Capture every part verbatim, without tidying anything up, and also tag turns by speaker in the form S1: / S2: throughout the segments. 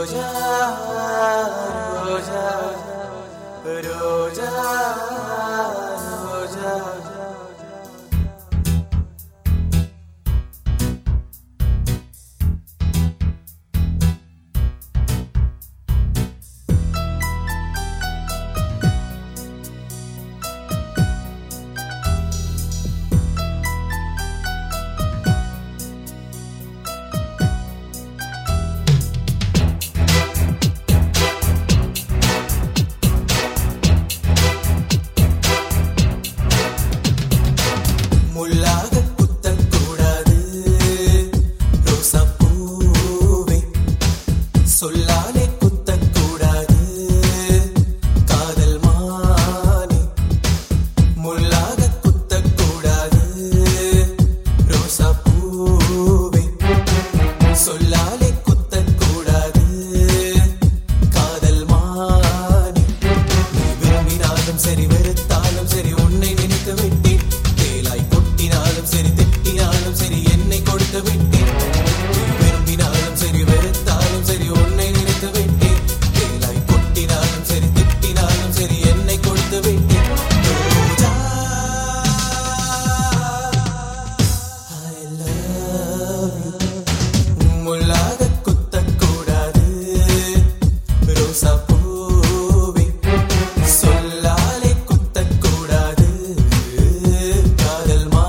S1: ரோஜா ரோஜா ரோஜா ரோஜா முள்ளாக குத்தக்கூடாது ரோசா பூவே, சொல்லாலே குத்தக்கூடாது காதல் மானே. முள்ளாக குத்தக்கூடாது ரோசா பூவே, சொல்லாலே குத்தக்கூடாது காதல் மானே. நீ விரும்பினாலும் சரி வெறுத்தாலும் சரி உன்னை நினைத்து விட்டேன். சரி திட்டினாலும் சரி என்னை கொடுத்து விட்டேன். விரும்பினாலும் சரி வெறுத்தாலும் சரி உன்னை நினைத்து விட்டேன். வேலாய் கொட்டினாலும் சரி திட்டினாலும் சரி என்னை கொடுத்து விட்டேன். ரோஜா I love you. முள்ளாக குத்தக்கூடாது ரோசா பூவே, சொல்லாலே குத்தக்கூடாது காதல் மா.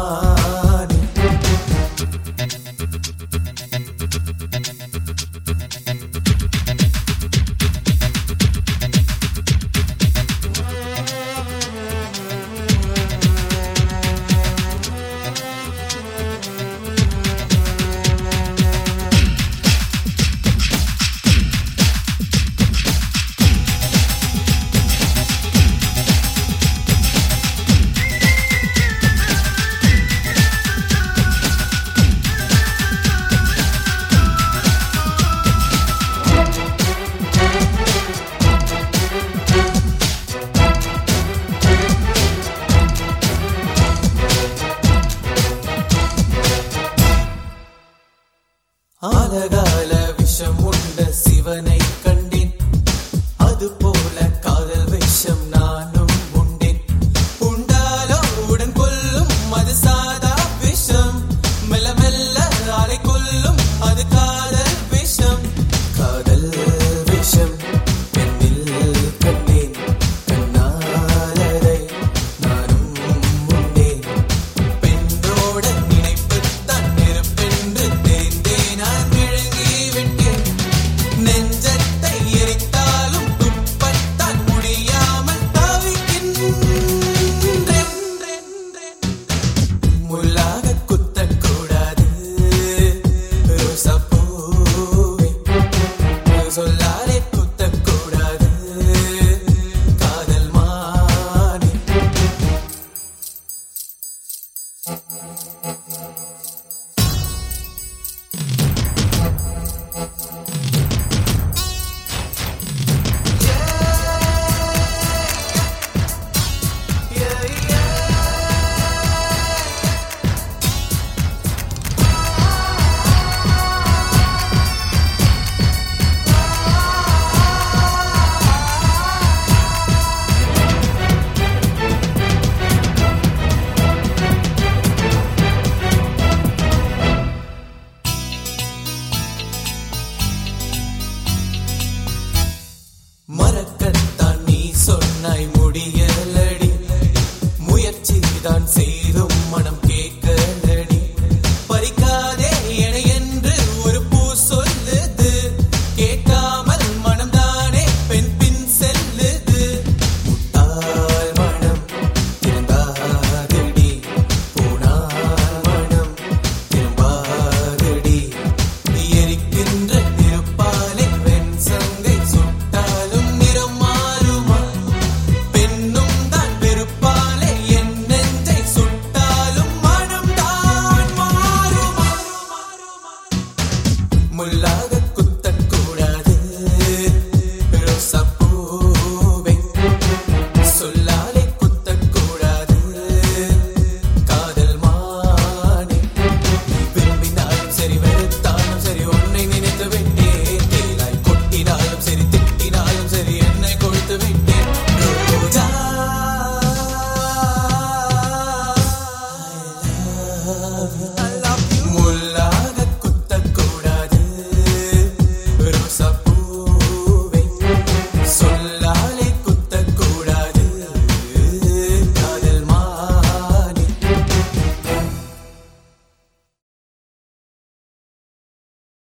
S1: ஆலகால விஷம் உண்ட சிவனை